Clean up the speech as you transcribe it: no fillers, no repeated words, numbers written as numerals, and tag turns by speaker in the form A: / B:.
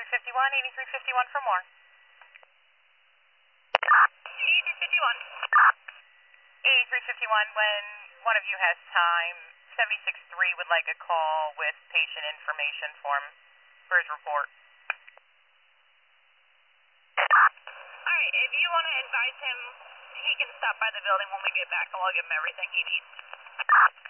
A: 8351 for more.
B: 8351.
A: 8351, when one of you has time, 763 would like a call with patient information form for his report.
B: Alright, if you want to advise him, he can stop by the building when we get back and we'll give him everything he needs.